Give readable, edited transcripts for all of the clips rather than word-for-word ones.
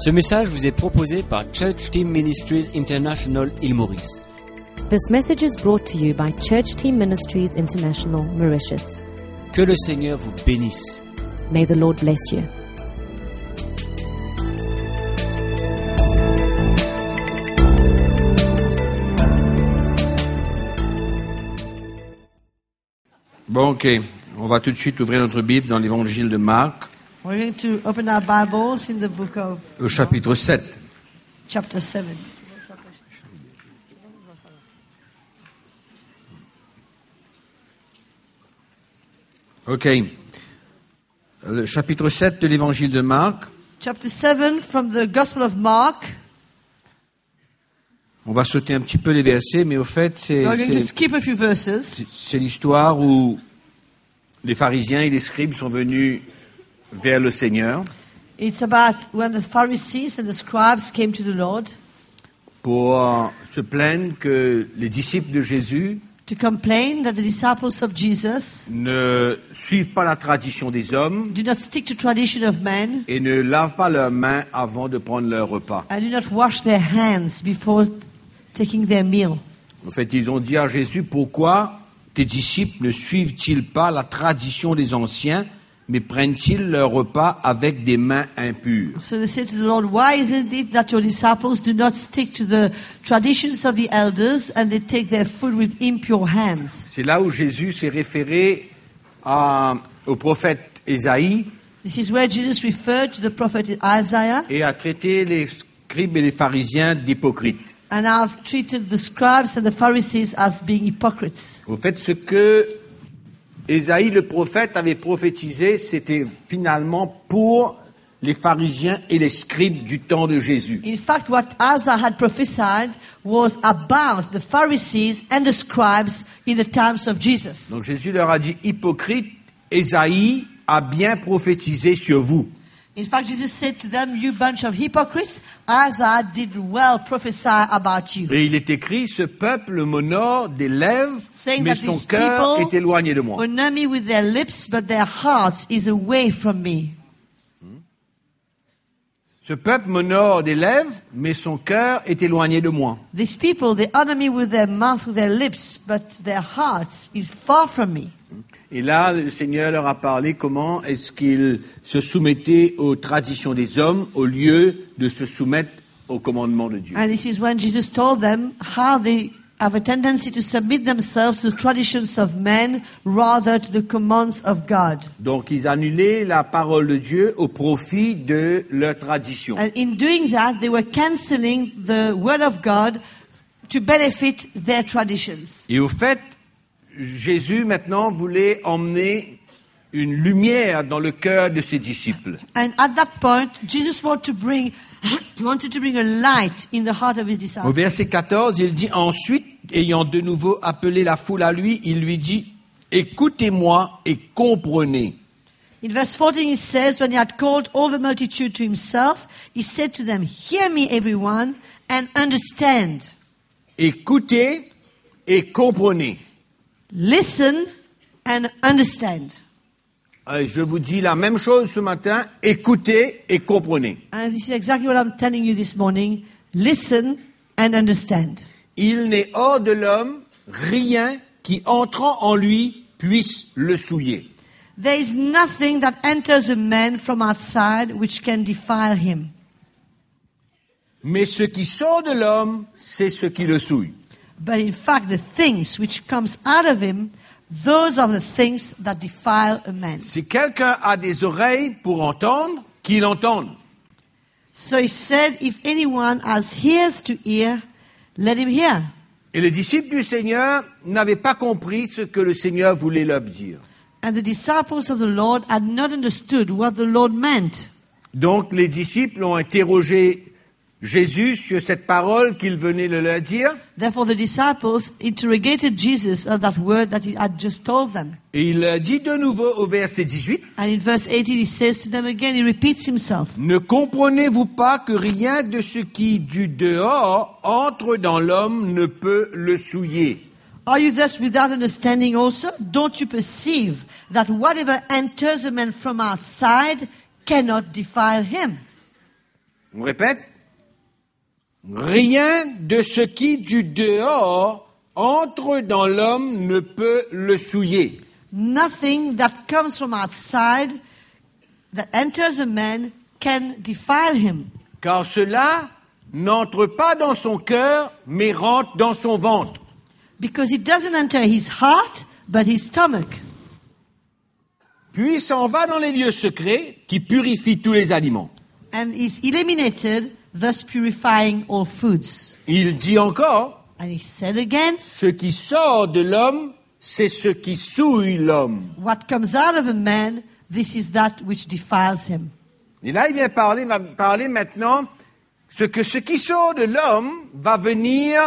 Ce message vous est proposé par Church Team Ministries International Île Maurice. This message is brought to you by Church Team Ministries International, Mauritius. Que le Seigneur vous bénisse. May the Lord bless you. Bon, ok. On va tout de suite ouvrir notre Bible dans l'évangile de Marc, We're going to open our Bibles in the book of au chapitre 7. chapter 7. Ok. Le chapitre 7 de l'évangile de Marc. Chapter 7 from the Gospel of Mark. On va sauter un petit peu les versets, mais au fait, We're going to skip a few verses. c'est l'histoire où les pharisiens et les scribes sont venus vers le Seigneur It's about when the Pharisees and the scribes came to the Lord pour se plaindre que les disciples de Jésus to complain that the disciples of Jesus ne suivent pas la tradition des hommes do not stick to tradition of men et ne lavent pas leurs mains avant de prendre leur repas. and do not wash their hands before taking their meal. En fait, ils ont dit à Jésus, pourquoi tes disciples ne suivent-ils pas la tradition des anciens, mais prennent-ils leur repas avec des mains impures? So they said to the Lord, why isn't it that your disciples do not stick to the traditions of the elders and they take their food with impure hands? C'est là où Jésus s'est référé au prophète Ésaïe This is where Jesus referred to the prophet Isaiah et a traité les scribes et les pharisiens d'hypocrites. and have treated the scribes and the Pharisees as being hypocrites. Au fait, ce que Ésaïe le prophète avait prophétisé, c'était finalement pour les pharisiens et les scribes du temps de Jésus. In fact, what Isaiah had prophesied was about the Pharisees and the scribes in the times of Jesus. Donc Jésus leur a dit, hypocrite, Ésaïe a bien prophétisé sur vous. In fact, Jesus said to them, you bunch of hypocrites, Isaiah did well prophesy about you. Et il est écrit, ce peuple m'honore des lèvres, Saying mais that son these cœur people est éloigné de moi. honor me with their lips, but their heart is away from me. Ce peuple m'honore des lèvres, mais son cœur est éloigné de moi. These people, they honor me with their mouth, with their lips, but their hearts is far from me. Et là, le Seigneur leur a parlé comment est-ce qu'ils se soumettaient aux traditions des hommes au lieu de se soumettre au commandement de Dieu. And this is when Jesus told them how they have a tendency to submit themselves to the traditions of men rather to the commands of God. Donc, ils annulaient la parole de Dieu au profit de leur tradition. And in doing that, they were canceling the word of God to benefit their traditions. Et au fait, Jésus maintenant voulait emmener une lumière dans le cœur de ses disciples. And at that point, Jesus wanted to bring a light in the heart of his Au disciples. verset 14, il dit, ensuite, ayant de nouveau appelé la foule à lui, il lui dit, écoutez-moi et comprenez. In verse 14 it says, when he had called all the multitude to himself, he said to them, hear me everyone and understand. Écoutez et comprenez. Listen and understand. Je vous dis la même chose ce matin, écoutez et comprenez. And this is exactly what I'm telling you this morning. Listen and understand. Il n'est hors de l'homme rien qui entrant en lui puisse le souiller. There is nothing that enters a man from outside which can defile him. Mais ce qui sort de l'homme, c'est ce qui le souille. But in fact, the things which comes out of him, those are the things that defile a man. Si quelqu'un a des oreilles pour entendre, qu'il entende. So he said, if anyone has ears to hear, let him hear. Et les disciples du Seigneur n'avaient pas compris ce que le Seigneur voulait leur dire. And the disciples of the Lord had not understood what the Lord meant. Donc les disciples ont interrogé Jésus sur cette parole qu'il venait de leur dire. Therefore the disciples interrogated Jesus on that word that he had just told them. Et il leur dit de nouveau au verset 18, And in verse 18 he says to them again, he repeats himself. ne comprenez-vous pas que rien de ce qui du dehors entre dans l'homme ne peut le souiller? Are you thus without understanding also? Don't you perceive that whatever enters a man from outside cannot defile him? On répète. Rien de ce qui du dehors entre dans l'homme ne peut le souiller. Nothing that comes from outside that enters a man can defile him. Car cela n'entre pas dans son cœur, mais rentre dans son ventre. Because it doesn't enter his heart, but his stomach. Puis s'en va dans les lieux secrets qui purifient tous les aliments. And is eliminated, thus purifying all foods. Il dit encore, And he said again, ce qui sort de l'homme, c'est ce qui souille l'homme. what comes out of a man, this is that which defiles him. Et là, il vient va parler maintenant ce qui sort de l'homme va venir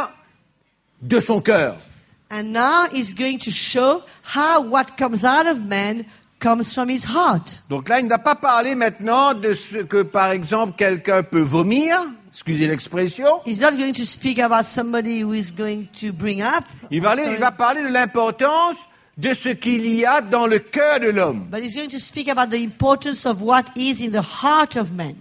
de son cœur. And now he's going to show how what comes out of man comes from his heart. Donc là, il ne va pas parler maintenant de ce que, par exemple, quelqu'un peut vomir, excusez l'expression. He's not going to speak about somebody who is going to bring up. Il va parler de l'importance de ce qu'il y a dans le cœur de l'homme. But he's going to speak about the importance of what is in the heart of man.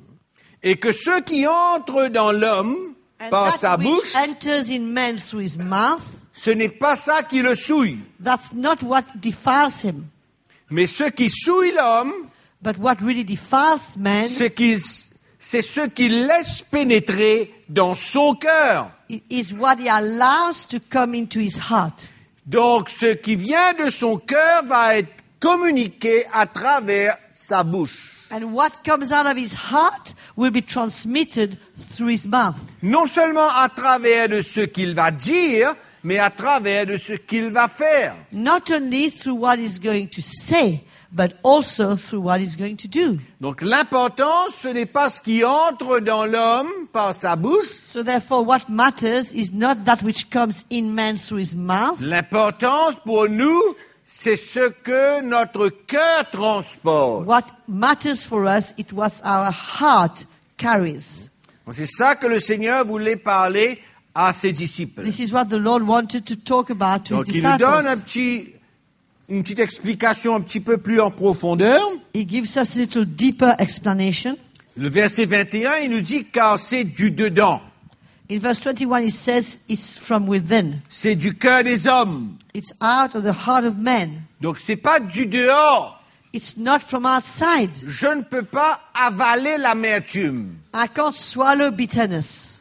Et que ce qui entre dans l'homme And par that sa which bouche, enters in man through his mouth, ce n'est pas ça qui le souille. that's not what defiles him. Mais ce qui souille l'homme, But what really defiles man c'est ce qu'il laisse pénétrer dans son cœur. is what he allows to come into his heart. Donc, ce qui vient de son cœur va être communiqué à travers sa bouche. And what comes out of his heart will be transmitted through his mouth. Non seulement à travers de ce qu'il va dire, mais à travers de ce qu'il va faire. Not only through what he's going to say, but also through what he's going to do. Donc, l'important, ce n'est pas ce qui entre dans l'homme par sa bouche. So therefore, what matters is not that which comes in man through his mouth. L'importance pour nous, c'est ce que notre cœur transporte. What matters for us, it was our heart carries. C'est ça que le Seigneur voulait parler à ses disciples. This is what the Lord wanted to talk about to Donc, his il nous donne disciples. une petite explication un petit peu plus en profondeur. He gives us a little deeper explanation. Le verset 21, il nous dit, car c'est du dedans. In verse 21, it says it's from within. C'est du cœur des hommes. It's out of the heart of man. Donc, c'est pas du dehors. It's not from outside. Je ne peux pas avaler l'amertume. I can't swallow bitterness.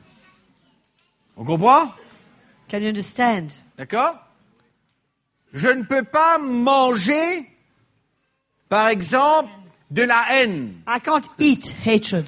On comprend? Can you understand? D'accord? Je ne peux pas manger, par exemple, de la haine. I can't eat hatred.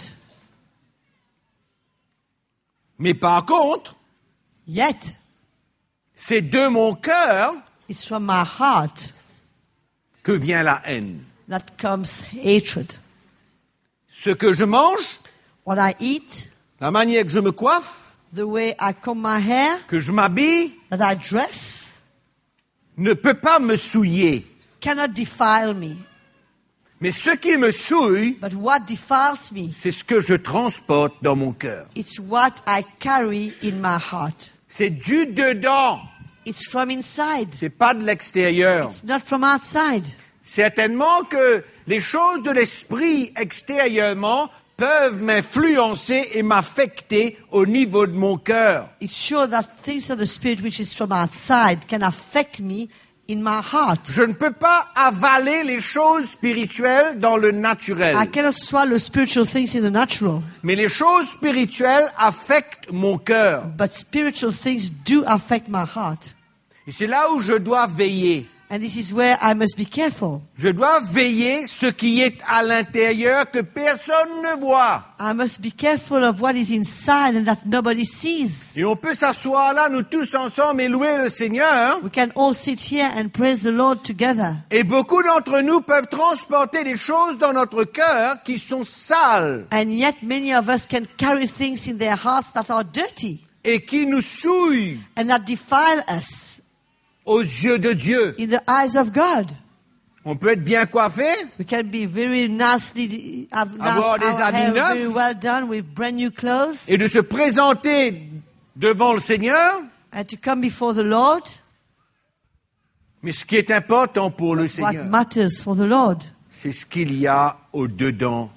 Mais par contre, Yet, c'est de mon cœur it's from my heart que vient la haine. that comes hatred. Ce que je mange, What I eat, la manière que je me coiffe, the way I comb my hair, que je m'habille, that I dress, ne peut pas me souiller. cannot defile me. Mais ce qui me souille, But what defiles me, c'est ce que je transporte dans mon cœur. it's what I carry in my heart. C'est du dedans. It's from inside. C'est pas de l'extérieur. It's not from outside. Certainement que les choses de l'esprit extérieurement peuvent m'influencer et m'affecter au niveau de mon cœur. It's sure that things of the Spirit which is from outside can affect me in my heart. Je ne peux pas avaler les choses spirituelles dans le naturel. I cannot swallow spiritual things in the natural, Mais les choses spirituelles affectent mon cœur. but spiritual things do affect my heart. Et c'est là où je dois veiller. And this is where I must be careful. Je dois veiller ce qui est à l'intérieur que personne ne voit. I must be careful of what is inside and that nobody sees. Et on peut s'asseoir là, nous tous ensemble, et louer le Seigneur. We can all sit here and praise the Lord together. Et beaucoup d'entre nous peuvent transporter des choses dans notre cœur qui sont sales And yet many of us can carry things in their hearts that are dirty et qui nous souillent and that defile us aux yeux de Dieu. in the eyes of God. On peut être bien coiffé, We can be very nicely, have Avoir des our habits hair neufs. very well done with brand new clothes, et de se présenter devant le Seigneur. and to come before the Lord. Mais ce qui est important pour le What Seigneur, matters for the Lord c'est ce qu'il y a au-dedans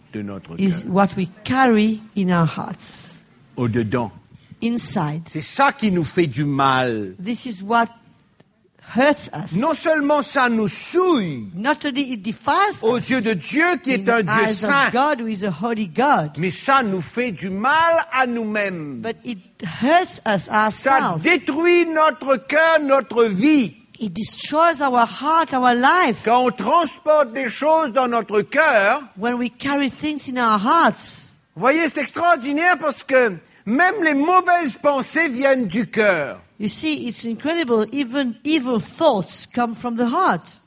de notre is cœur, what we carry in our hearts, au-dedans. inside. C'est ça qui nous fait du mal. This is what hurts us. Non seulement ça nous souille Not only it defiles aux us yeux de Dieu qui in est un the Dieu eyes saint, of God, who is a holy God, mais ça nous fait du mal à nous-mêmes. but it hurts us Ça ourselves. détruit notre cœur, notre vie. It destroys our heart, our life. Quand on transporte des choses dans notre cœur, When we carry things in our hearts, vous voyez, c'est extraordinaire parce que même les mauvaises pensées viennent du cœur. you see, it's incredible. Even evil thoughts come from the heart.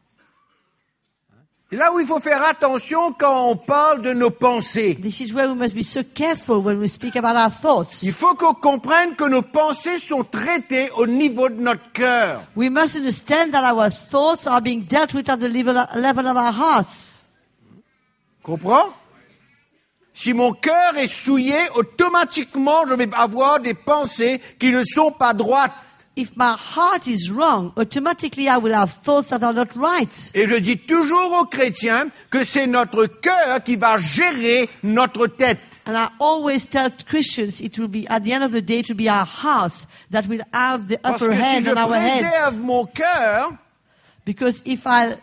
Et là où il faut faire attention quand on parle de nos pensées. This is where we must be so careful when we speak about our thoughts. Il faut qu'on comprenne que nos pensées sont traitées au niveau de notre cœur. We must understand that our thoughts are being dealt with at the level of our hearts. Comprends? Si mon cœur est souillé, automatiquement, je vais avoir des pensées qui ne sont pas droites. If my heart is wrong, automatically I will have thoughts that are not right. Et je dis toujours aux chrétiens que c'est notre cœur qui va gérer notre tête. And I always tell Christians it will be, at the end of the day, it will be our hearts that will have the Parce upper que si hand je on our heads. préserve mon cœur, Because if I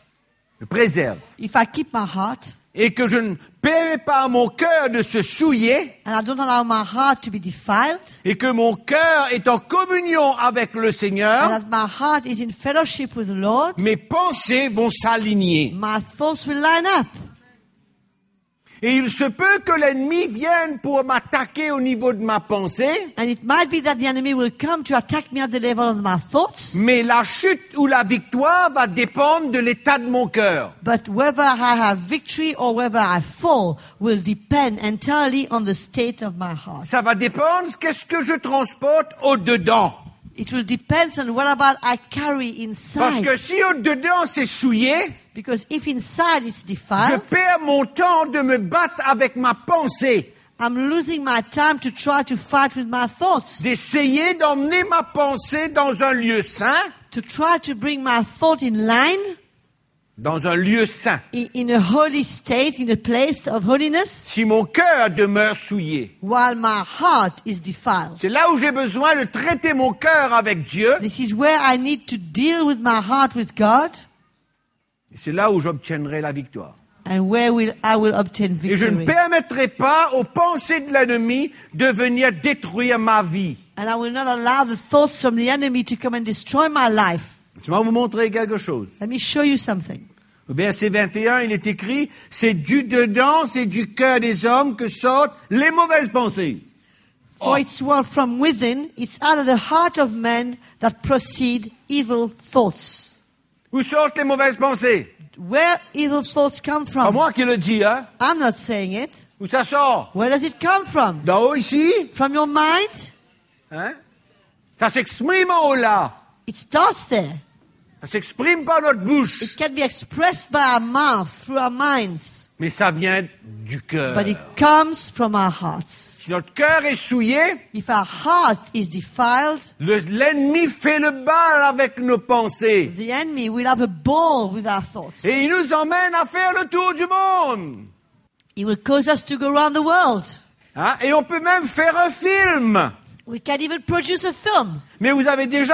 keep my heart, et que je ne permets pas à mon cœur de se souiller, and I don't allow my heart to be defiled, et que mon cœur est en communion avec le and Seigneur, that my heart is in fellowship with the Lord, mes pensées vont s'aligner. my thoughts will line up. Et il se peut que l'ennemi vienne pour m'attaquer au niveau de ma pensée, And it might be that the enemy will come to attack me at the level of my thoughts, mais la chute ou la victoire va dépendre de l'état de mon cœur. but whether I have victory or whether I fall will depend entirely on the state of my heart. Ça va dépendre de qu'est-ce que je transporte au-dedans. It will depend on what about I carry Parce que inside. si au-dedans c'est souillé, Because if inside it's je defiled, perds mon temps de me battre avec ma pensée, I'm losing my time to try to fight with my thoughts, d'essayer d'emmener ma pensée dans un lieu saint, to try to bring my thought in line, dans un lieu saint. in a holy state, in a place of holiness, Si mon cœur demeure souillé, while my heart is defiled. c'est là où j'ai besoin de traiter mon cœur avec Dieu, This is where I need to deal with my heart with God, et c'est là où j'obtiendrai la victoire. and where I will obtain Et je ne victory. permettrai pas aux pensées de l'ennemi de venir détruire ma vie. And I will not allow the thoughts from the enemy to come and destroy my life. Je vais vous montrer quelque chose. Let me show you something. Au verset 21, il est écrit, c'est du dedans, c'est du cœur des hommes que sortent les mauvaises pensées. For it's well from within, it's out of the heart of men that proceed evil thoughts. Où sortent les mauvaises pensées? Where evil thoughts come Pas from? moi qui le dis, hein? I'm not saying it. Où ça sort? Where does it come from? D'en haut ici? From your mind? Hein? Ça s'exprime en haut là. It starts there. Ça s'exprime par notre bouche. It can be expressed by our mouth, through our minds. Mais ça vient du cœur. But it comes from our hearts. Si notre cœur est souillé, If our heart is defiled, l'ennemi fait le bal avec nos pensées. the enemy will have a ball with our thoughts. Et il nous emmène à faire le tour du monde. It will cause us to go around the world. Hein? Et on peut même faire un film. We can even produce a film. Mais vous avez déjà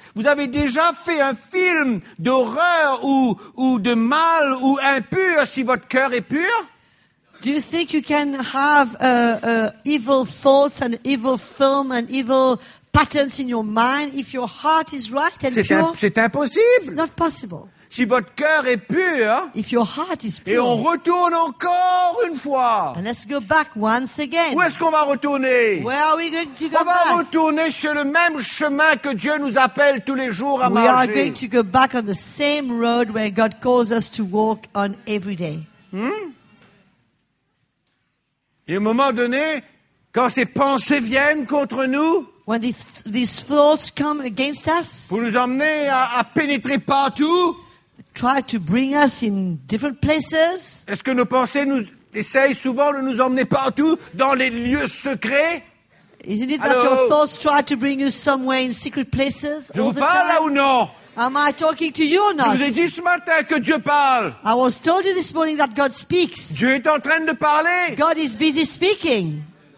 fait un film d'horreur ou de mal ou impur si votre cœur est pur? Do you think you can have evil thoughts and evil film and evil patterns in your mind if your heart is right and pure? C'est It's impossible. not possible. Si votre cœur est pur, If your heart is et on pure. retourne encore une fois. And let's go back once again. Où est-ce qu'on va retourner? Where are we going to go On va back? retourner sur le même chemin que Dieu nous appelle tous les jours à We are marcher. going to go back on the same road where God calls us to walk on every day. Et à un moment donné, quand ces pensées viennent contre nous, When these thoughts come against us, pour nous emmener à pénétrer partout, try to bring us in different places, est-ce que nos pensées nous essayent souvent de nous emmener partout dans les lieux secrets? isn't it that Hello? your thoughts try to bring you somewhere in secret places Je all vous the parle là time? ou non? Am I talking to you or Je not? vous ai dit ce matin que Dieu parle. I was told you this morning that God speaks. Dieu est en train de parler. God is busy speaking.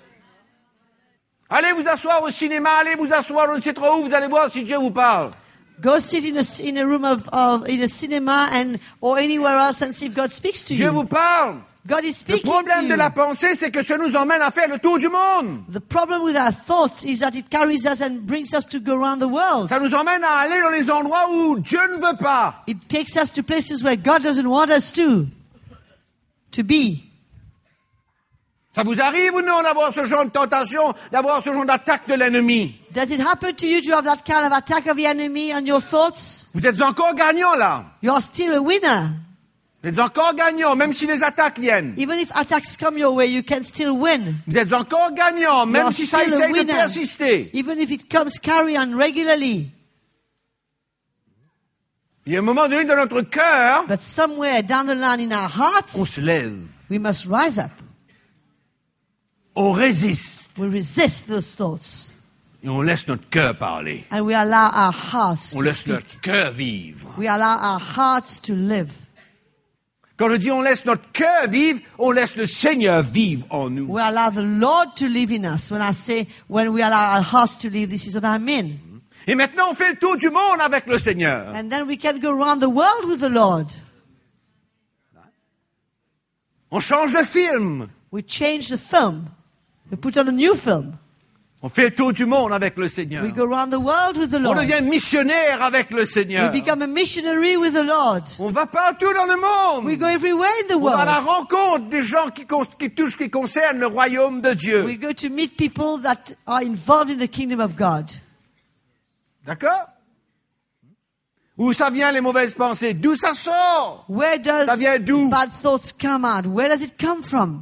Allez vous asseoir au cinéma, allez vous asseoir on ne sait trop où, vous allez voir si Dieu vous parle. Go sit in a room in a cinema or anywhere else and see if God speaks to Dieu you. vous parle. God is Le speaking problème to de you. la pensée, c'est que ça nous emmène à faire le tour du monde. The problem with our thoughts is that it carries us and brings us to go around the world. Ça nous emmène à aller dans les endroits où Dieu ne veut pas. It takes us to places where God doesn't want us to be. Ça vous arrive ou non d'avoir ce genre de tentation, d'avoir ce genre d'attaque de l'ennemi? Does it happen to you to have that kind of attack of the enemy on your thoughts? Vous êtes encore gagnant là. You are still a winner. Vous êtes encore gagnant, même si les attaques viennent. Even if attacks come your way, you can still win. Vous êtes encore gagnant, même You are si ça still a essaye de winner. persister. Even if it comes, carry on regularly. Il y a un moment donné dans notre cœur, But somewhere down the line in our on hearts, se lève, we must rise up. on résiste We resist those thoughts. et on laisse notre cœur parler. And we allow our hearts On to laisse speak. notre cœur vivre. We allow our hearts to live. Quand je dis on laisse notre cœur vivre, on laisse le Seigneur vivre en nous. We allow the Lord to live in us. When I say, when we allow our hearts to live, this is what I mean. Et maintenant, on fait le tour du monde avec le Seigneur. And then we can go around the world with the Lord. On change de film. We change the film. We put on a new film. On fait le tour du monde avec le Seigneur. We go around the world with the On Lord. devient missionnaire avec le We Seigneur. become a missionary with the Lord. On va partout dans le monde. We go everywhere in the On va à la world. rencontre des gens qui concernent le royaume de Dieu. We go to meet people that are involved in the kingdom of God. D'accord? Où ça vient les mauvaises pensées? D'où ça sort? Where does Ça vient d'où? bad thoughts come out? Where does it come from?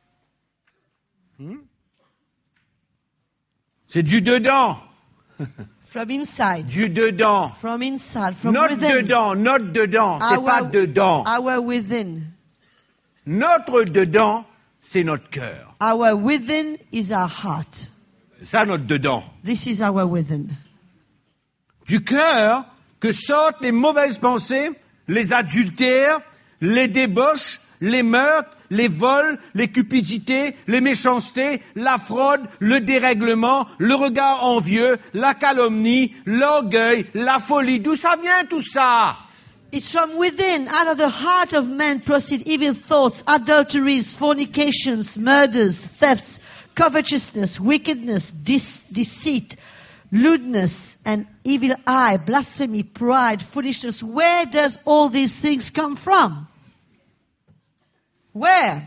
C'est du dedans. From inside. Du dedans. From inside. From Notre within. dedans. Notre dedans. C'est pas dedans. Our within. Notre dedans, c'est notre cœur. Our within is our heart. C'est ça notre dedans. This is our within. Du cœur que sortent les mauvaises pensées, les adultères, les débauches, les meurtres, les vols, les cupidités, les méchancetés, la fraude, le dérèglement, le regard envieux, la calomnie, l'orgueil, la folie. D'où ça vient tout ça? It's from within, out of the heart of man proceed evil thoughts, adulteries, fornications, murders, thefts, covetousness, wickedness, deceit, lewdness, and evil eye, blasphemy, pride, foolishness. Where does all these things come from? Where?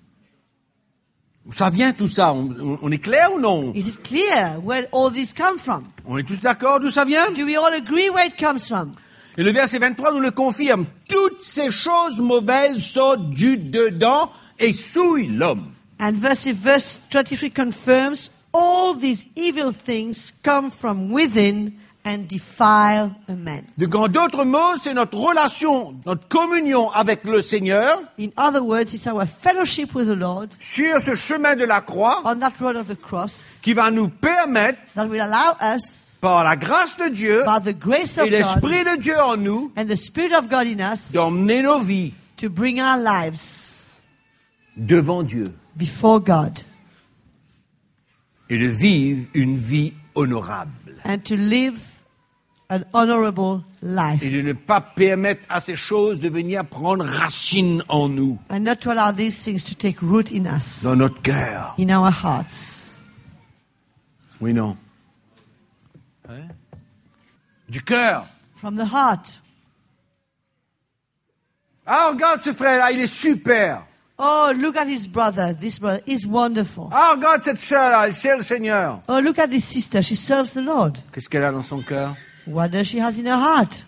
Ça vient tout ça. On est clair ou non? Is it clear where all these come from? On est tous d'accord d'où ça vient? Do we all agree where it comes from? Et le verset 23 nous le confirme. Toutes ces choses mauvaises sortent du dedans et souillent l'homme. And verse 23 confirms all these evil things come from within and defile a man. Donc, en d'autres mots, c'est notre relation, notre communion avec le Seigneur In other words, it's our fellowship with the Lord sur ce chemin de la croix on that road of the cross qui va nous permettre, that will allow us, par la grâce de Dieu by the grace et of God l'Esprit de Dieu en nous, and the Spirit of God in us, d'emmener nos vies to bring our lives devant Dieu before God et de vivre une vie honorable. and to live an honorable life Et de ne pas permettre à ces choses de venir prendre racine en nous, and not to allow these things to take root in us, dans notre cœur. in our hearts. Oui, non. Du cœur. From the heart. Ah, regarde ce frère-là, il est super. Oh, look at his brother. This brother is wonderful. Ah, regarde cette sœur-là, elle sert le Seigneur. Oh, look at this sister. She serves the Lord. Qu'est-ce qu'elle a dans son cœur? What does she has in her heart?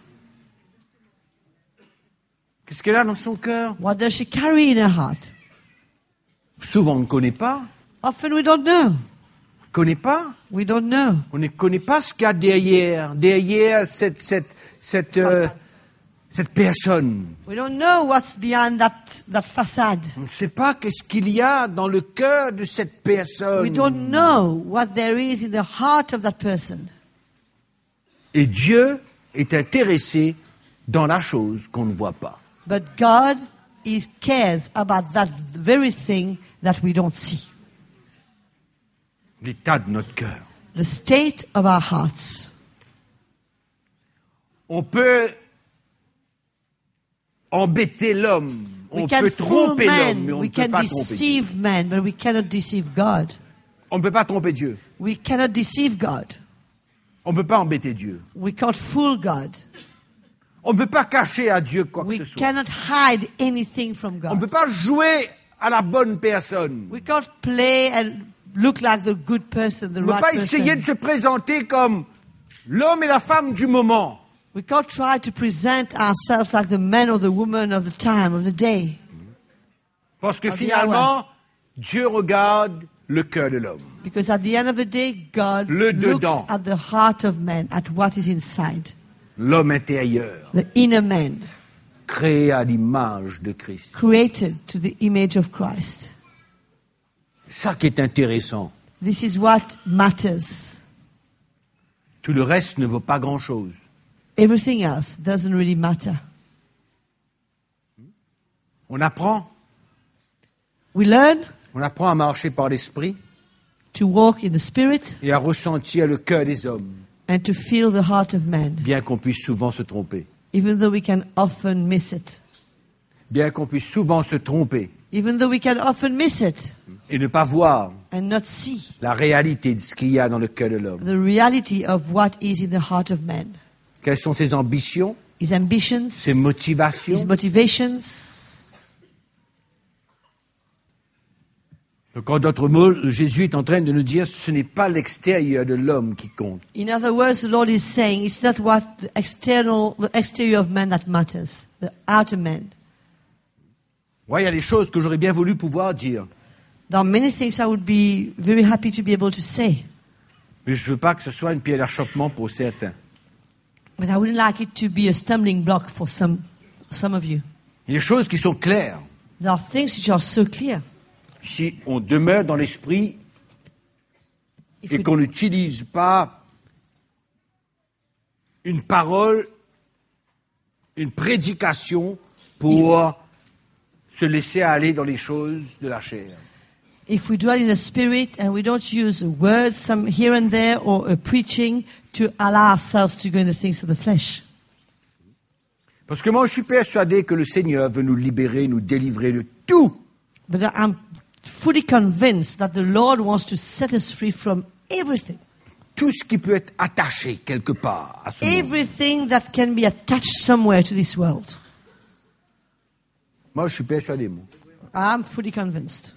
Qu'est-ce qu'elle a dans son cœur? What does she carry in her heart? Souvent, on ne connaît pas. Often we don't know. On ne connaît pas. We don't know. On ne connaît pas ce qu'il y a derrière cette personne. We don't know what's behind that facade. On ne sait pas qu'est-ce qu'il y a dans le cœur de cette personne. We don't know what there is in the heart of that person. Et Dieu est intéressé dans la chose qu'on ne voit pas. But God cares about that very thing that we don't see. L'état de notre cœur. The state of our hearts. On peut embêter l'homme, on We can peut fool tromper l'homme, mais man, on we ne peut can pas tromper Dieu. deceive man, but we cannot deceive God. On ne peut pas tromper Dieu. We cannot deceive God. On ne peut pas embêter Dieu. We can't fool God. On ne peut pas cacher à Dieu quoi We que ce soit. cannot hide anything from On ne peut God. pas jouer à la bonne personne. We can't play and look like the good person, the On ne peut right pas essayer de person. se présenter comme l'homme et la femme du moment. We can't try to present ourselves like the man or the woman of the time, of the day. Parce que Of the finalement, Dieu regarde le cœur de l'homme. Because at the end of the day, God Le looks dedans. at the heart of man, at what is inside, L'homme intérieur, the inner man, créé à l'image de Christ. created to the image of Christ. C'est ça qui est intéressant. This is what matters. Tout le reste ne vaut pas grand-chose. Everything else doesn't really matter. On apprend We learn à marcher par l'esprit to walk in the Spirit et à ressentir le cœur des hommes, and to feel the heart of man, bien qu'on puisse souvent se tromper. even though we can often miss it. Bien qu'on puisse souvent se tromper Even though we can often miss it et ne pas voir and not see la réalité de ce qu'il y a dans le cœur de l'homme. the reality of what is in the heart of man. Quelles sont ses ambitions, His ambitions, ses his motivations. motivations. Donc, en d'autres mots, Jésus est en train de nous dire ce n'est pas l'extérieur de l'homme qui compte. In other words, the Lord is saying it's not what the exterior of man that matters, the outer man. Ouais, il y a des choses que j'aurais bien voulu pouvoir dire, There are many things I would be very happy to be able to say, mais je veux pas que ce soit une pierre d'achoppement pour certains. but I wouldn't like it to be a stumbling block for some of you. Il y a des choses qui sont claires. There are things which are so clear. Si on demeure dans l'esprit If et we, qu'on n'utilise pas une parole, une prédication pour se laisser aller dans les choses de la chair. if we dwell in the Spirit and we don't use a word, some here and there, or a preaching to allow ourselves to go in the things of the flesh. Parce que moi, je suis persuadé que le Seigneur veut nous libérer, nous délivrer de tout. But I'm fully convinced that the Lord wants to set us free from everything. Tout ce qui peut être attaché quelque part à ce monde. Everything that can be attached somewhere to this world. Moi, je suis persuadé, moi. I'm fully convinced.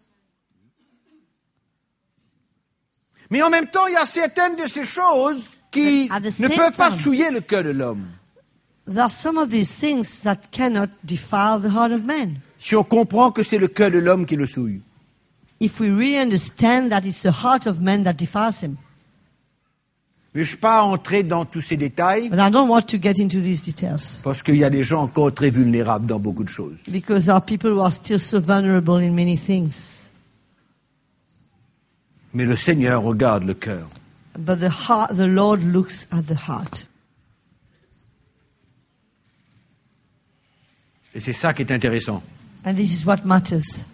Mais en même temps, il y a certaines de ces choses qui But at the ne same peuvent pas time- souiller le cœur de l'homme. There are some of these things that cannot defile the heart of man. Si on comprend que c'est le cœur de l'homme qui le souille. If we really understand that it's the heart of man that defiles him. Mais je ne suis pas entré dans tous ces détails But I don't want to get into these details. parce qu'il y a des gens encore très vulnérables dans beaucoup de choses. Because there are people who are still so vulnerable in many things. Mais le Seigneur regarde le cœur. But the Lord looks at the heart. Et c'est ça qui est intéressant. And this is what matters.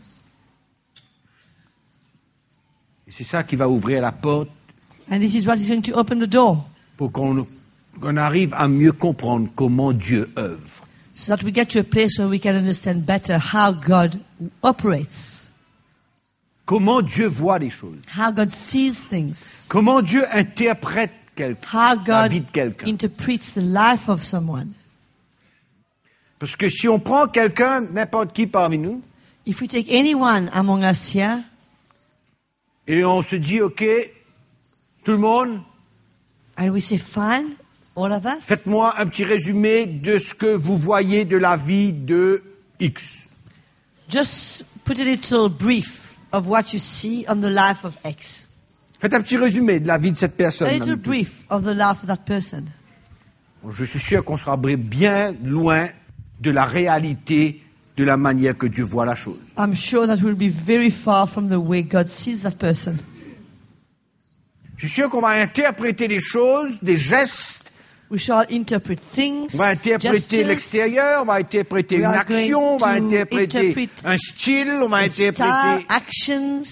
Et c'est ça qui va ouvrir la porte And this is what is going to open the door. pour qu'on arrive à mieux comprendre comment Dieu œuvre. So that we get to a place where we can understand better how God operates. Comment Dieu voit les choses. How God sees things. Comment Dieu interprète How la God vie de quelqu'un. interprets the life of someone. Parce que si on prend quelqu'un, n'importe qui parmi nous, If we take anyone among us here, et on se dit, OK, tout le monde, and we say, fine, all of us, faites-moi un petit résumé de ce que vous voyez de la vie de X. just put a little brief of what you see on the life of X. Faites un petit résumé de la vie de cette personne. A little même tout. brief of the life of that person. Je suis sûr qu'on sera bien loin de la réalité de la manière que Dieu voit la chose. I'm sure that we'll be very far from the way God sees that person. Je suis sûr qu'on va interpréter les choses, des gestes We shall interpret things, On va interpréter gestures, l'extérieur, on va interpréter We une are action, on va going to interpréter interpret un style, on va style, interpréter actions,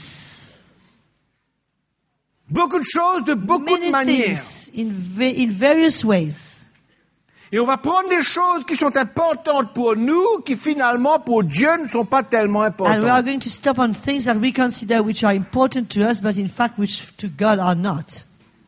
beaucoup de choses de beaucoup de many manières. things in various ways. Et on va prendre des choses qui sont importantes pour nous, qui finalement pour Dieu ne sont pas tellement And we are importantes. going to stop on things that we consider which are important to us, but in fact which to God are not.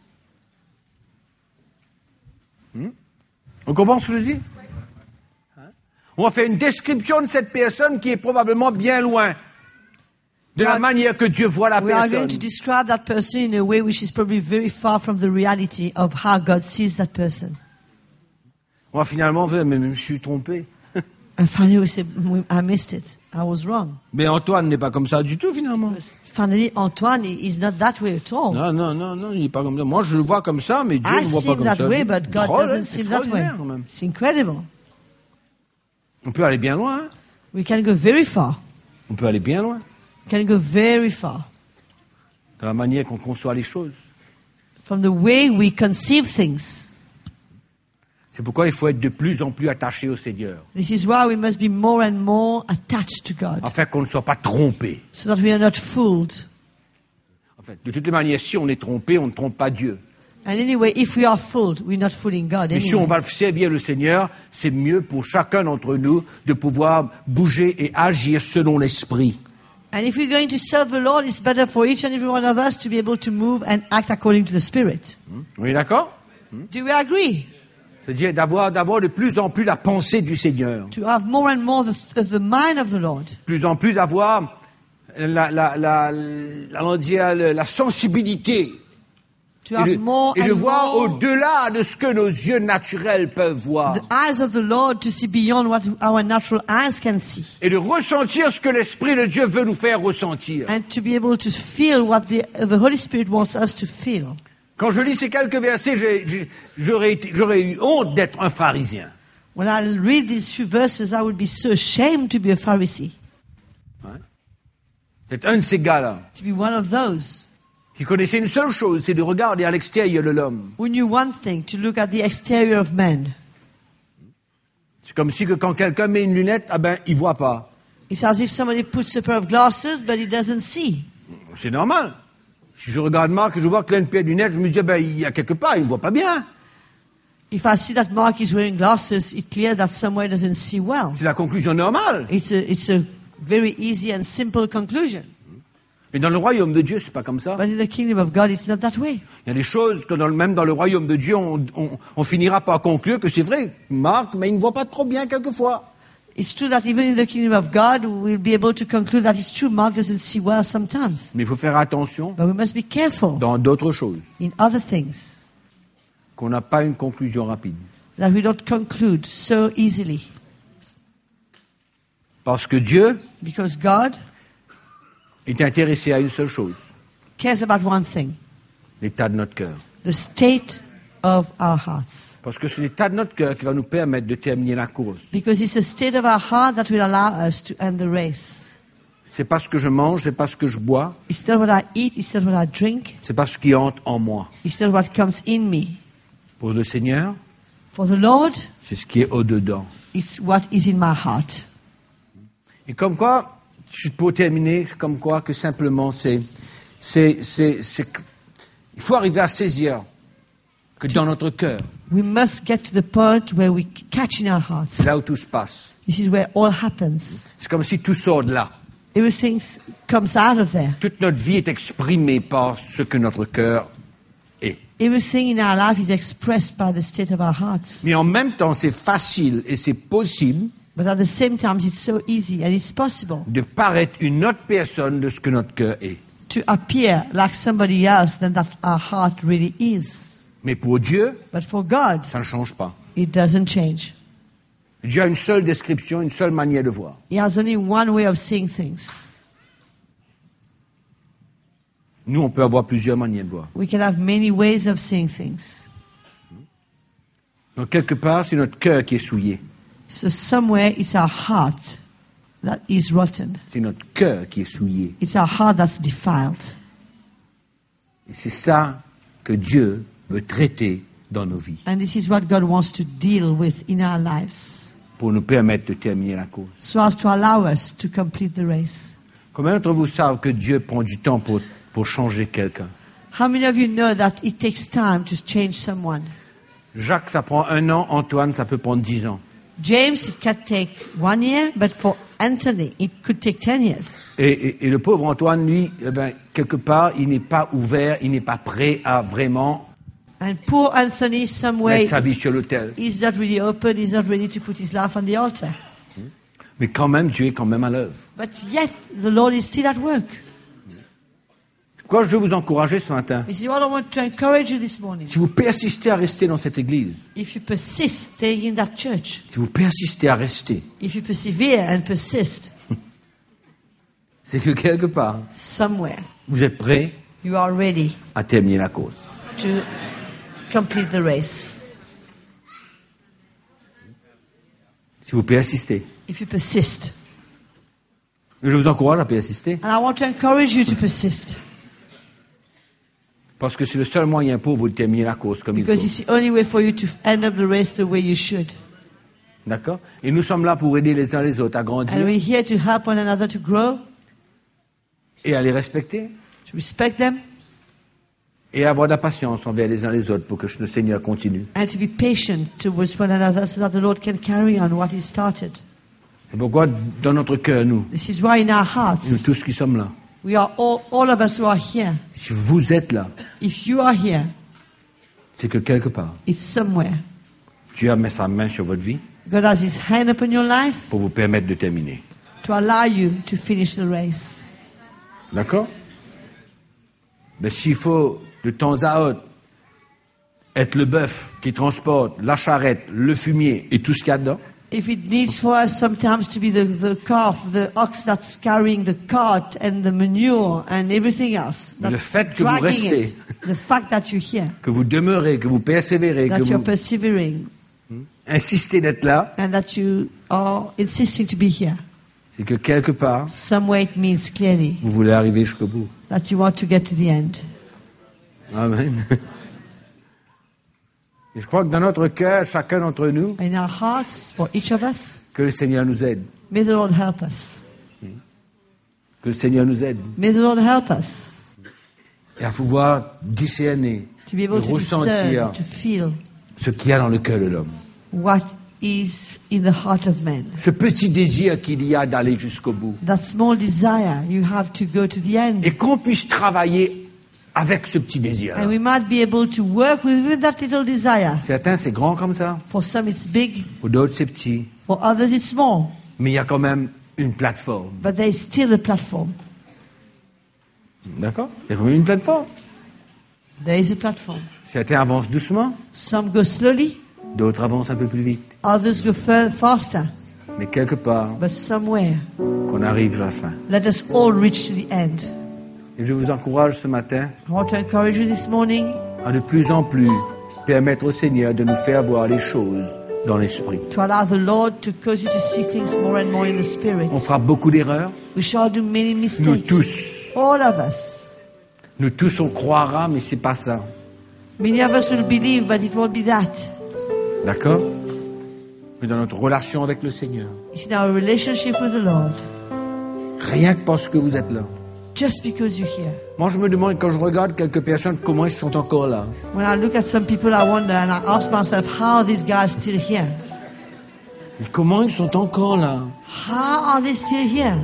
On comprend ce que je dis? Hein? On va faire une description de cette personne qui est probablement bien loin de la manière que Dieu voit la We are going personne. to describe that person in a way which is probably very far from the reality of how God sees that person. On va finalement faire, mais je suis trompé. And finally we say, I missed it. I was wrong. Mais Antoine n'est pas comme ça du tout finalement. Finally, Antoine is not that way at all. Non, il n'est pas comme ça. Moi je le vois comme ça, mais Dieu ne I le voit pas seem comme that ça. way, but God Drôle, doesn't c'est seem that way. extraordinaire, quand même. It's incredible. On peut aller bien loin. Hein? We can go very far. On peut aller bien loin We can go very far. dans la manière qu'on conçoit les choses. From the way we conceive things. C'est pourquoi il faut être de plus en plus attaché au Seigneur, This is why we must be more and more attached to God, afin qu'on ne soit pas trompé. so that we are not fooled. En fait, de toutes les manières, si on est trompé, on ne trompe pas Dieu. And anyway, if we are fooled, we're not fooling God Mais si on anyway. va servir le Seigneur, c'est mieux pour chacun d'entre nous de pouvoir bouger et agir selon l'Esprit. And if we're going to serve the Lord, it's better for each and every one of us to be able to move and act according to the Spirit. On est d'accord? Do we agree? C'est-à-dire d'avoir de plus en plus la pensée du Seigneur. To have more and more the mind of the Lord. De plus en plus avoir la sensibilité To have more et de and voir more au-delà de ce que nos yeux naturels peuvent voir. the eyes of the Lord, to see beyond what our natural eyes can see. Et de ressentir ce que l'Esprit de Dieu veut nous faire ressentir. And to be able to feel what the Holy Spirit wants us to feel. Quand je lis ces quelques versets, j'aurais eu honte d'être un pharisien. When I read these few verses, I would be so ashamed to be a Pharisee, D'être un de ces gars-là to be one of those qui connaissait une seule chose, c'est de regarder à l'extérieur de l'homme. who knew one thing, to look at the exterior of man. C'est comme si que quand quelqu'un met une lunette, ah ben, il voit pas. It's as if somebody puts a pair of glasses, but he doesn't see. C'est normal. Si je regarde Marc et je vois qu'il a une paire de lunettes, je me dis, ah ben, il y a quelque part, il ne voit pas bien. If I see that Mark is wearing glasses, it's clear that somewhere he doesn't see well. C'est la conclusion normale. It's a very easy and simple conclusion. Mais dans le royaume de Dieu, c'est pas comme ça. But in the kingdom of God, it's not that way. Il y a des choses que même dans le royaume de Dieu, on finira par conclure que c'est vrai, Marc, mais il ne voit pas trop bien quelquefois. It's true that even in the kingdom of God, we'll be able to conclude that it's true. Mark doesn't see well sometimes. Mais il faut faire attention But we must be careful dans d'autres choses, in other things, qu'on n'a pas une conclusion rapide. that we don't conclude so easily. Parce que Dieu Because God est intéressé à une seule chose, cares about one thing, l'état de notre cœur. the state of our hearts. Parce que c'est l'état de notre cœur qui va nous permettre de terminer la course. Because it's the state of our heart that will allow us to end the race. C'est pas ce que je mange, c'est pas ce que je bois, It's not what I eat, it's not what I drink, c'est pas ce qui entre en moi. it's not what comes in me. Pour le Seigneur, For the Lord, c'est ce qui est au-dedans. it's what is in my heart. Et comme quoi, pour terminer, c'est comme quoi que simplement il faut arriver à saisir que dans notre cœur, We must get to the point where we catch in our hearts. c'est là où tout se passe. This is where all happens. C'est comme si tout sort de là. Everything comes out of there. Toute notre vie est exprimée par ce que notre cœur est. Everything in our life is expressed by the state of our hearts. Mais en même temps, c'est facile et c'est possible But at the same time, it's so easy and it's possible de paraître une autre personne de ce que notre cœur est. to appear like somebody else than that our heart really is. Mais pour Dieu, But for God, ça ne change pas. it doesn't change. Dieu a une seule description, une seule manière de voir. He has only one way of seeing things. Nous, on peut avoir plusieurs manières de voir. We can have many ways of seeing things. Donc, quelque part, c'est notre cœur qui est souillé. So somewhere it's our heart that is rotten. C'est notre cœur qui est souillé. It's our heart that's defiled. Et c'est ça que Dieu veut traiter dans nos vies And this is what God wants to deal with in our lives, pour nous permettre de terminer la course. so as to allow us to complete the race. Combien d'entre vous savent que Dieu prend du temps pour changer quelqu'un? How many of you know that it takes time to change someone? Jacques, ça prend 1 an. Antoine, ça peut prendre 10 ans. James, it can take 1 year, but for Anthony, it could take 10 years. Et le pauvre Antoine, lui, quelque part, il n'est pas ouvert, il n'est pas prêt à vraiment And poor Anthony, somewhere, mettre sa vie sur l'autel. he's not really open, he's not ready to put his life on the altar. Mais quand même, Dieu est quand même à l'œuvre. But yet, the Lord is still at work. Quoi, je veux vous encourager ce matin. This is what I want to encourage you this morning. Si vous persistez à rester dans cette église, If you persist staying in that church, si vous persistez à rester, if you persevere and persist, c'est que quelque part, somewhere, vous êtes prêt you are ready à terminer la course. to complete the race. Si vous persistez. If you persist. Je vous encourage à persister. And I want to encourage you to persist. Parce que c'est le seul moyen pour vous de terminer la course comme il Because faut. it's the only way for you to end up the race the way you should. D'accord? Et nous sommes là pour aider les uns les autres à And grandir we're here to help one another to grow, et à les respecter to respect them, et à avoir de la patience envers les uns les autres pour que le Seigneur continue. and to be patient towards one another so that the Lord can carry on what He started. C'est pourquoi dans notre cœur, nous This is why in our hearts, tous qui sommes là, we are all of us who are here. si vous êtes là, If you are here, c'est que quelque part, it's somewhere. Dieu a mis sa main sur votre vie God has His hand upon your life pour vous permettre de terminer. to allow you to finish the race. D'accord? Mais s'il faut de temps à autre être le bœuf qui transporte la charrette, le fumier et tout ce qu'il y a dedans, If it needs for us sometimes to be the calf, the ox that's carrying the cart and the manure and everything else, Mais le that's fait que vous dragging restez, it, the fact that you're here, que vous demeurez, que vous persévérez, que that you're vous persevering, insistez d'être là, and that you are insisting to be here, c'est que quelque part, somewhere it means clearly vous voulez arriver jusqu'au bout. that you want to get to the end. Amen. Et je crois que dans notre cœur, chacun d'entre nous, In our hearts, for each of us, que le Seigneur nous aide. may the Lord help us. Que le Seigneur nous aide. May the Lord help us Et à pouvoir discerner, to be able to ressentir discern, to feel ce qu'il y a dans le cœur de l'homme. what is in the heart of man. Ce petit désir qu'il y a d'aller jusqu'au bout. That small desire, you have to go to the end. Et qu'on puisse travailler avec ce petit désir. And we might be able to work with that little desire. Certains, c'est grand comme ça. For some it's big, Pour d'autres, c'est petit. for others it's small. Mais il y a quand même une plateforme. But there is still a platform. D'accord? Il y a quand même une plateforme. There is a platform. Certains avancent doucement. Some go slowly, D'autres avancent un peu plus vite. others go faster. Mais quelque part, But somewhere, qu'on arrive à la fin. let us all reach to the end. Et je vous encourage ce matin I want to encourage you this morning à de plus en plus permettre au Seigneur de nous faire voir les choses dans l'esprit. to allow the Lord to cause you to see things more and more in the Spirit. On fera beaucoup d'erreurs. We shall do many mistakes. Nous tous. All of us. Nous tous, on croira, mais c'est pas ça. Many of us will believe, but it won't be that. D'accord? Mais dans notre relation avec le Seigneur, It's in our relationship with the Lord. rien que parce que vous êtes là. Just because you're here. Moi, je me demande, quand je regarde quelques personnes, comment ils sont encore là. When I look at some people, I wonder and I ask myself, how are these guys still here? Et comment ils sont encore là. How are they still here?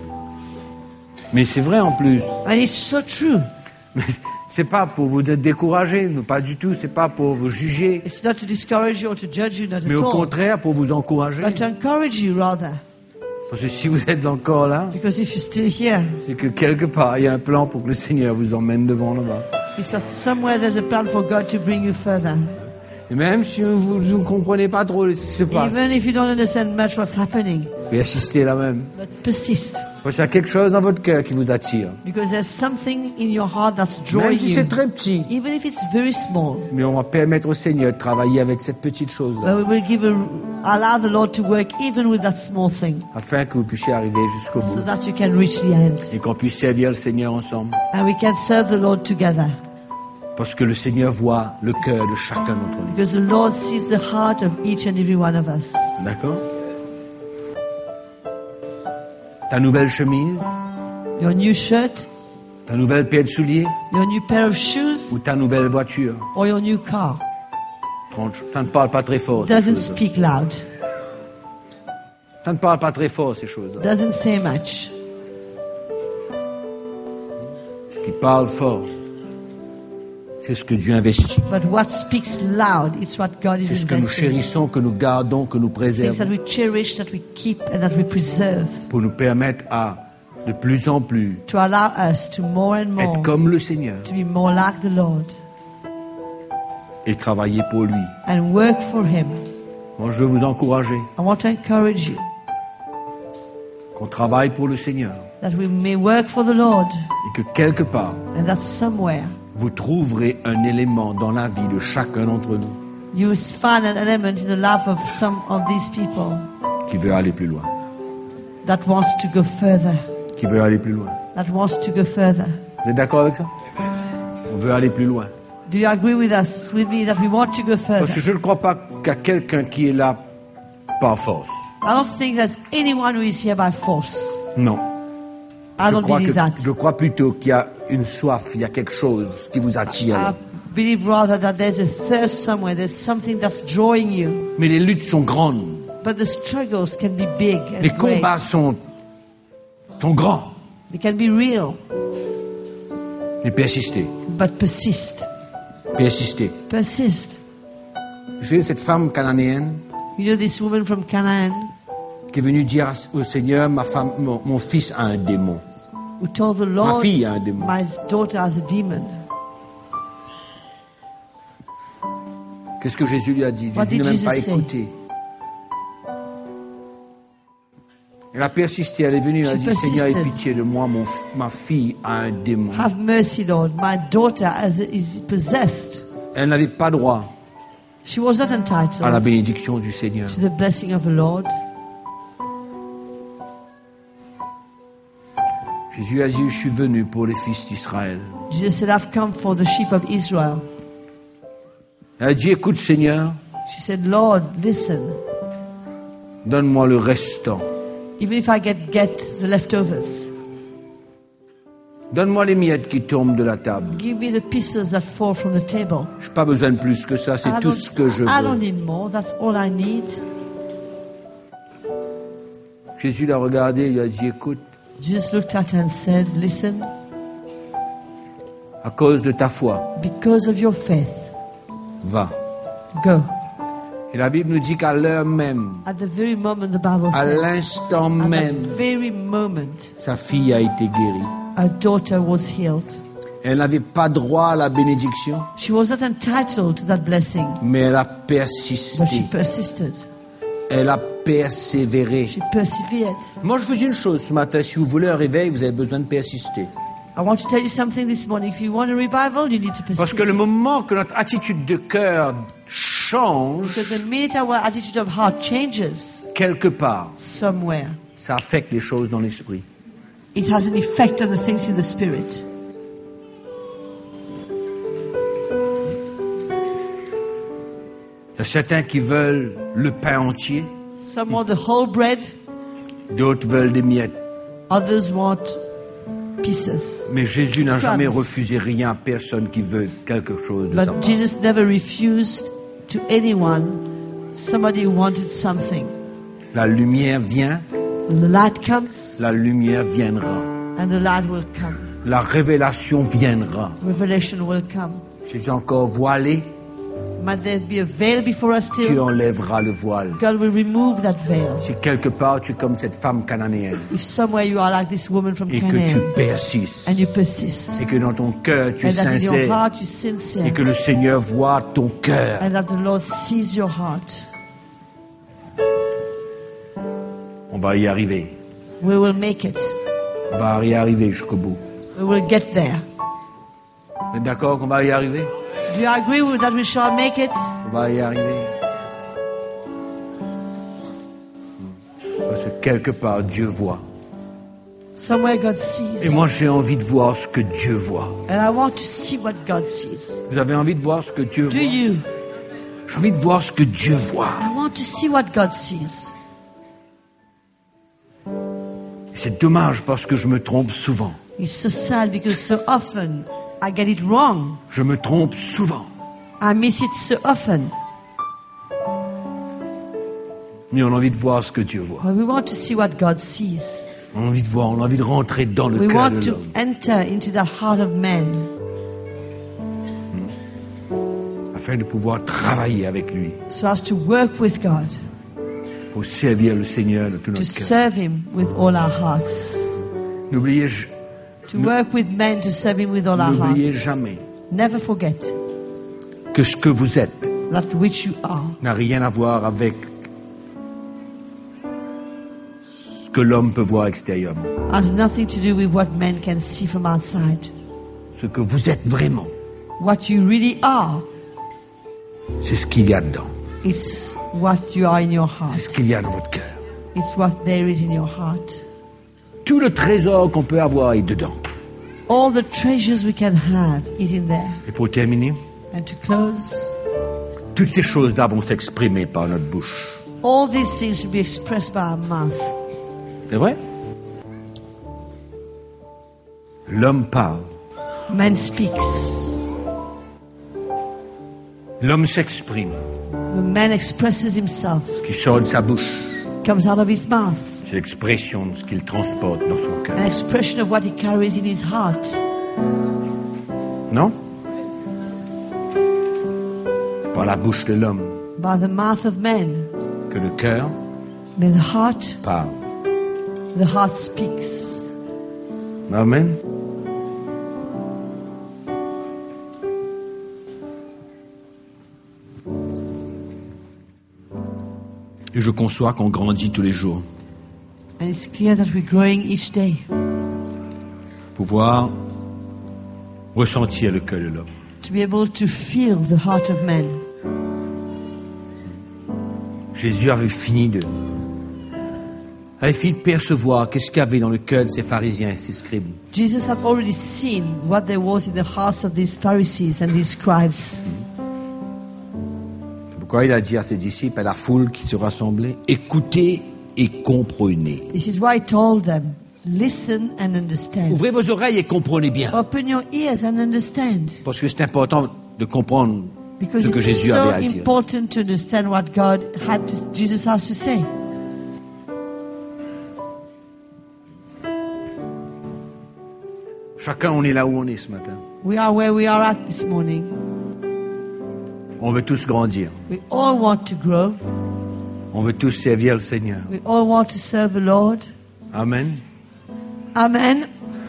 Mais c'est vrai en plus. And it's so true. Mais c'est pas pour vous décourager, mais pas du tout. C'est pas pour vous juger, It's not to discourage you or to judge you, not mais at au all. contraire pour vous encourager. But to encourage you rather. Parce que si vous êtes encore là, Because if you're still here, c'est que quelque part, il y a un plan pour que le Seigneur vous emmène devant là-bas. it's that somewhere there's a plan for God to bring you further. Et même si vous ne comprenez pas trop ce qui se passe, Even if you don't understand much what's happening, persistez là même. but persist. Parce qu'il y a quelque chose dans votre cœur qui vous attire. Because there's something in your heart that's Même drawing si you. c'est très petit. Even if it's very small. Mais on va permettre au Seigneur de travailler avec cette petite chose-là, But we will allow the Lord to work even with that small thing afin que vous puissiez arriver jusqu'au so bout. that you can reach the end. Et qu'on puisse servir le Seigneur ensemble. And we can serve the Lord together. Parce que le Seigneur voit le cœur de chacun d'entre nous. Because the Lord sees the heart of each and every one of us. D'accord? Ta nouvelle chemise, Your new shirt, ta nouvelle paire de souliers your new pair of shoes, ou ta nouvelle voiture. or your new car Ça ne parle pas très fort. Ces doesn't choses. speak loud, Ça ne parle pas très fort, ces choses. doesn't say much. Ce qui parle fort, c'est ce que Dieu investit. But what speaks loud, it's what God is C'est ce que nous investing. chérissons, que nous gardons, que nous Things préservons that we cherish, that we keep, and that we preserve, pour nous permettre à de plus en plus to allow us to more and more être comme le Seigneur to be more like the Lord et travailler pour lui. and work for Him. Moi, je veux vous encourager I want to encourage you qu'on travaille pour le Seigneur that we may work for the Lord, et que quelque part, and that somewhere vous trouverez un élément dans la vie de chacun d'entre nous you will find an element in the life of some of these people qui veut aller plus loin, that wants to go further, qui veut aller plus loin. that wants to go further. Vous êtes d'accord avec ça? On veut aller plus loin. Do you agree with me that we want to go Parce further? que je ne crois pas qu'il y a quelqu'un qui est là par force. I don't think there's anyone who is here by force. Non. I don't believe that. Je crois plutôt qu'il y a une soif, il y a quelque chose qui vous attire. I believe rather that there's a thirst somewhere, there's something that's drawing you. Mais les luttes sont grandes. But the struggles can be big Les and great. combats sont grands. They can be real, Mais persistez. but persist. Persistez. Persist. Vous savez, cette femme cananéenne You know this woman from Canaan qui est venue dire au Seigneur, mon fils a un démon. who told the Ma Lord, fille a un démon. my daughter has a demon. Qu'est-ce que Jésus lui a dit? What Jésus n'a did même pas Jesus say? écouté. Elle a persisté, elle est venue, elle a She dit, Seigneur, aie persisted. pitié de moi, ma fille a un démon. Have mercy, Lord. My daughter is possessed. Elle n'avait pas droit She was not à la entitled bénédiction du Seigneur. to the blessing of the Lord. Jésus a dit, je suis venu pour les fils d'Israël. Jesus said, I've come for the sheep of Israel. Elle a dit, écoute Seigneur, She said, Lord, listen. donne-moi le restant. Even if I get the leftovers, Donne-moi les miettes qui tombent de la table. give me the pieces that fall from the table. Je n'ai pas besoin de plus que ça, c'est tout ce que je I don't veux. need more. That's all I need. Jésus l'a regardé, il lui a dit, écoute, Jesus looked at her and said, listen, à cause de ta foi, because of your faith, va. go. Et la Bible nous dit qu'à l'heure même, At the very moment, the Bible à says, l'instant at même, the very moment, sa fille a été guérie. her daughter was healed. Elle n'avait pas droit à la bénédiction, She was not entitled to that blessing, mais elle a but she persisté. persisted. Elle a persévéré. She persevered. Moi, je vous dis une chose ce matin. Si vous voulez un réveil, vous avez besoin de persister. I want to tell you something this morning. If you want a revival, you need to persist. Parce que le moment que notre attitude de cœur change, Because the minute our attitude of heart changes quelque part, somewhere, ça affecte les choses dans l'esprit. it has an effect on the things in the spirit. Il y a certains qui veulent le pain entier, Some want the whole bread, d'autres veulent des miettes. others want pieces. Mais Jésus n'a jamais Crumbs. refusé rien à personne qui veut quelque chose de sa But part. Jesus never refused to anyone, somebody who wanted something. La lumière vient, When the light comes, la lumière viendra. and the light will come. La révélation viendra. Revelation will come. C'est encore voilé, Might there be a veil before us tu still? enlèveras le voile. God will remove that veil. Si quelque part tu es comme cette femme cananéenne If somewhere you are like this woman from et que tu Canaan, persistes and you persist, et que dans ton cœur tu es and that in your sincère heart you're sincere, et que le Seigneur voit ton cœur, and that the Lord sees your heart, on va y arriver. we will make it. On va y arriver jusqu'au bout. We will get there. Vous êtes d'accord qu'on va y arriver? Do you agree with that we shall make it? On va y arriver. Parce que quelque part Dieu voit somewhere God sees. Et moi, j'ai envie de voir ce que Dieu voit. And I want to see what God sees. Vous avez envie de voir ce que Dieu Do voit? you? J'ai envie de voir ce que Dieu voit. I want to see what God sees. C'est dommage parce que je me trompe souvent. It's so sad because so often I get it wrong. Je me trompe souvent. I miss it so often. Mais on a envie de voir ce que Dieu voit. But we want to see what God sees. On a envie de voir, on a envie de rentrer dans le We cœur want de to l'homme. enter into the heart of man Afin de pouvoir travailler avec lui. so as to work with God, Pour servir le Seigneur de tout to notre cœur. serve Him with all our hearts. N'oubliez To work with men, to serve Him with all our n'oubliez hearts. jamais Never forget que ce que vous êtes that which you are n'a rien à voir avec ce que l'homme peut voir extérieurement. has nothing to do with what men can see from outside. Ce que vous êtes vraiment, What you really are, c'est ce qu'il y a dedans. it's what you are in your C'est ce heart. qu'il y a dans votre cœur. It's what there is in your heart. Tout le trésor qu'on peut avoir est dedans. All the treasures we can have is in there. Et pour terminer, And to close, toutes ces choses-là vont s'exprimer par notre bouche. all these things will be expressed by our mouth. C'est vrai? L'homme parle. Man speaks. L'homme s'exprime. The man expresses himself, Ce qui sort de sa bouche, comes out of his mouth, c'est l'expression de ce qu'il transporte dans son an cœur. expression of what he carries in his heart. Non? Par la bouche de l'homme By the mouth of man, que le cœur may the heart speaks. Amen. Et je conçois qu'on grandit tous les jours. And it's clear that we're growing each day. Pouvoir ressentir le cœur de l'homme. To be able to feel the heart of man. Jésus avait fini de percevoir qu'est-ce qu'il y avait dans le cœur de ces pharisiens et ces scribes. Jesus had already seen what there was in the hearts of these Pharisees and these scribes. C'est pourquoi il a dit à ses disciples, à la foule qui se rassemblait, écoutez et comprenez. This is why he told them, listen and understand. Ouvrez vos oreilles et comprenez bien. Open your ears and understand. Parce que c'est important de comprendre Because ce que it's Jésus so avait à dire. important to understand what Jesus has to say. Chacun, on est là où on est ce matin. We are where we are at this morning. On veut tous grandir. We all want to grow. On veut tous servir le Seigneur. We all want to serve the Lord. Amen. Amen.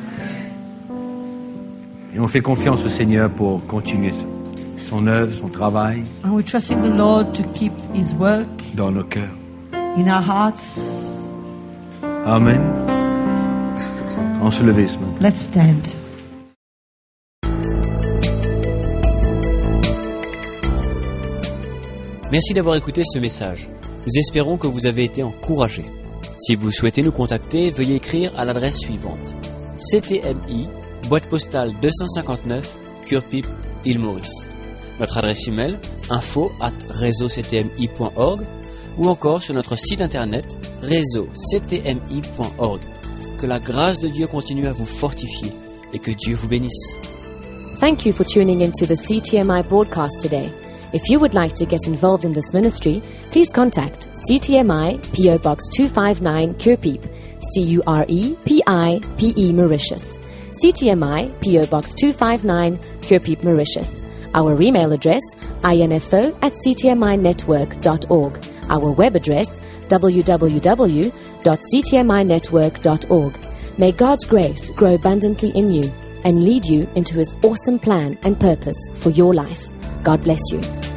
Et on fait confiance au Seigneur pour continuer son œuvre, son travail And we're trusting the Lord to keep His work dans nos cœurs. in our hearts. Amen. On se lever ce matin. Let's stand. Merci d'avoir écouté ce message. Nous espérons que vous avez été encouragés. Si vous souhaitez nous contacter, veuillez écrire à l'adresse suivante: CTMI, boîte postale 259, Curepipe, Île Maurice. Notre adresse email info@réseauctmi.org ou encore sur notre site internet réseauctmi.org. Que la grâce de Dieu continue à vous fortifier et que Dieu vous bénisse. Thank you for tuning into the CTMI broadcast today. If you would like to get involved in this ministry, please contact CTMI PO Box 259 Curepipe, CUREPIPE Mauritius. CTMI PO Box 259 Curepipe Mauritius. Our email address info@ctminetwork.org. Our web address www.ctminetwork.org. May God's grace grow abundantly in you and lead you into His awesome plan and purpose for your life. God bless you.